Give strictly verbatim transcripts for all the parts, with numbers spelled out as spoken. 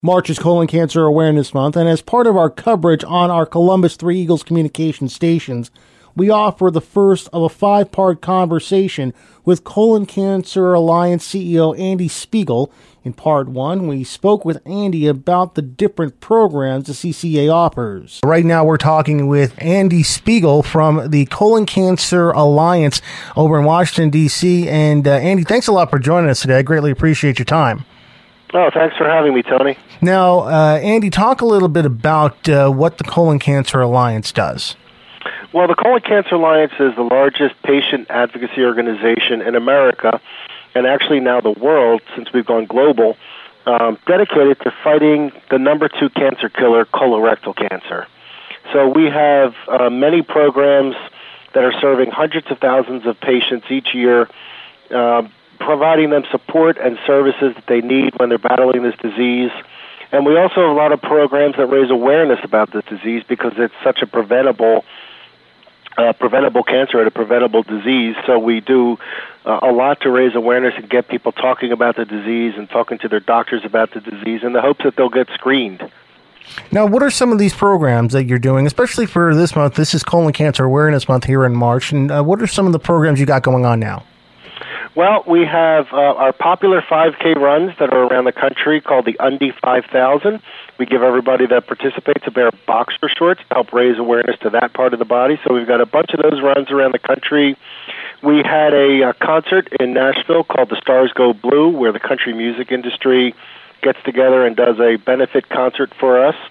March is Colon Cancer Awareness Month, and as part of our coverage on our Columbus Three Eagles communication stations, we offer the first of a five-part conversation with Colon Cancer Alliance C E O Andy Spiegel. In part one, we spoke with Andy about the different programs the C C A offers. Right now, we're talking with Andy Spiegel from the Colon Cancer Alliance over in Washington, D C And uh, Andy, thanks a lot for joining us today. I greatly appreciate your time. Oh, thanks for having me, Tony. Now, uh, Andy, talk a little bit about uh, what the Colon Cancer Alliance does. Well, the Colon Cancer Alliance is the largest patient advocacy organization in America, and actually now the world, since we've gone global, um, dedicated to fighting the number two cancer killer, colorectal cancer. So we have uh, many programs that are serving hundreds of thousands of patients each year, uh, providing them support and services that they need when they're battling this disease. And we also have a lot of programs that raise awareness about this disease because it's such a preventable uh, preventable cancer and a preventable disease. So we do uh, a lot to raise awareness and get people talking about the disease and talking to their doctors about the disease in the hopes that they'll get screened. Now, what are some of these programs that you're doing, especially for this month? This is Colon Cancer Awareness Month here in March. And uh, what are some of the programs you got going on now? Well, we have uh, our popular five K runs that are around the country called the Undy five thousand. We give everybody that participates a pair of boxer shorts to help raise awareness to that part of the body. So we've got a bunch of those runs around the country. We had a, a concert in Nashville called The Stars Go Blue, where the country music industry gets together and does a benefit concert for us.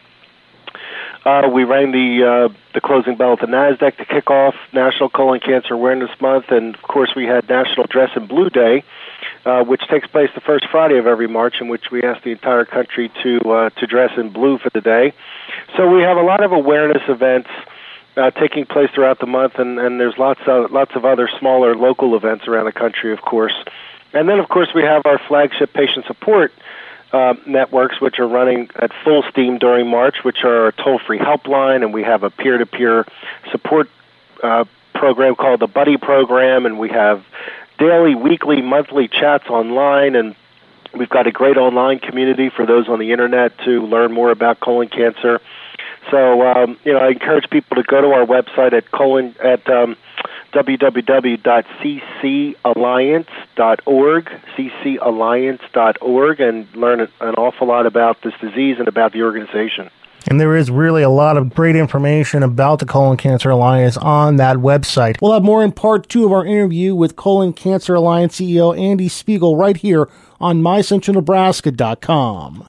Uh, we rang the uh, the closing bell at the NASDAQ to kick off National Colon Cancer Awareness Month, and of course we had National Dress in Blue Day, uh, which takes place the first Friday of every March, in which we ask the entire country to uh, to dress in blue for the day. So we have a lot of awareness events uh, taking place throughout the month, and, and there's lots of lots of other smaller local events around the country, of course. And then, of course, we have our flagship patient support Uh, networks, which are running at full steam during March, which are a toll-free helpline, and we have a peer-to-peer support uh, program called the Buddy Program, and we have daily, weekly, monthly chats online, and we've got a great online community for those on the Internet to learn more about colon cancer. So, um, you know, I encourage people to go to our website at colon at um, w w w dot c c alliance dot org, c c alliance dot org, and learn an awful lot about this disease and about the organization. And there is really a lot of great information about the Colon Cancer Alliance on that website. We'll have more in part two of our interview with Colon Cancer Alliance C E O Andy Spiegel right here on my central nebraska dot com.